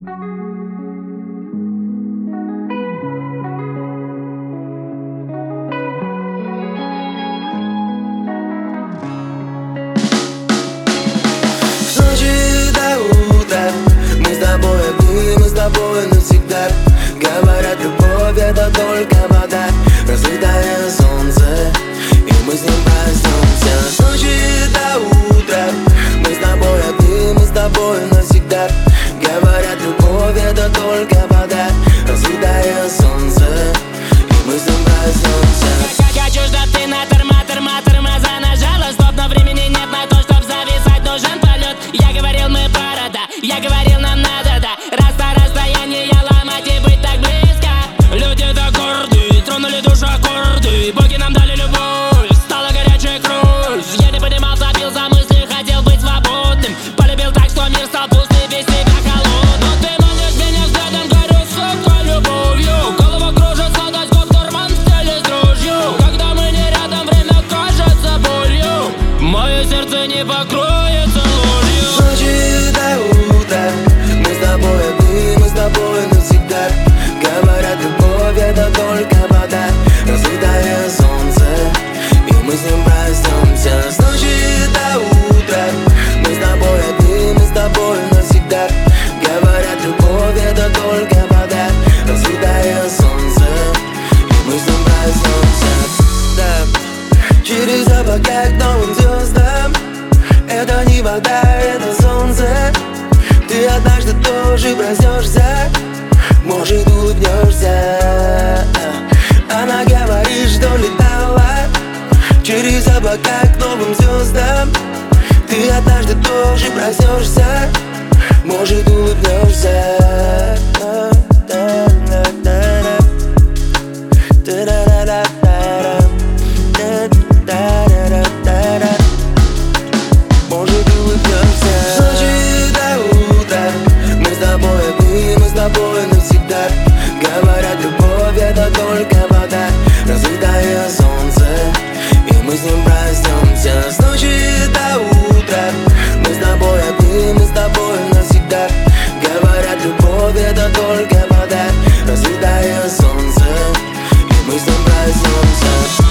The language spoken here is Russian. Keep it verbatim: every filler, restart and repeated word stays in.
С ночи до утра мы с тобой одни, мы с тобой навсегда. Говорят, любовь это только вода, разлитое солнце, и мы с ним проснемся. С ночи до утра мы с тобой одни, мы с тобой навсегда. Говорят, любовь это только вода, разлитое солнце, и мы с ним проснемся. Я хочу, чтоб ты на торма, торма, тормоза нажала. Стоп, но времени нет на то, чтоб зависать, нужен полет. Я говорил, мы пара, да, я говорил, нам надо, да. Раз на расстояние ломать и быть так близко. Люди так горды, тронули душу аккорды. Боги нам дали любовь, стала горячая кровь. Я не понимал, забил за мысли, хотел быть свободным. Полюбил так, что мир стал пустым, весь себя холодным. Но ты манишь меня взглядом, горю сокой любовью. Голова кружится, дать год карман в теле с дрожью. Когда мы не рядом, время кажется болью. Мое сердце не покроется ложью. С ночи до утра мы с тобой одни, мы с тобой навсегда. Говорят, любовь это только вода, разлитое солнце, и мы с ним проснемся. С ночи до утра мы с тобой одни, мы с тобой навсегда. Говорят, любовь это только вода, разлитое солнце, и мы с ним проснемся. Да. Через облака к новым звездам. Это не вода, это солнце. Ты однажды тоже проснешься, может, улыбнешься. Она говорит, что летала через облака к новым звездам. Ты однажды тоже проснешься, может, улыбнешься. Может, улыбнешься. С ночи до утра мы с тобой одни, мы с тобой навсегда. Говорят, любовь это только вода, разлитое солнце, и мы с ним проснемся. С ночи до утра мы с тобой одни, мы с тобой навсегда. Говорят, любовь это только вода, разлитое солнце, и мы с ним проснемся.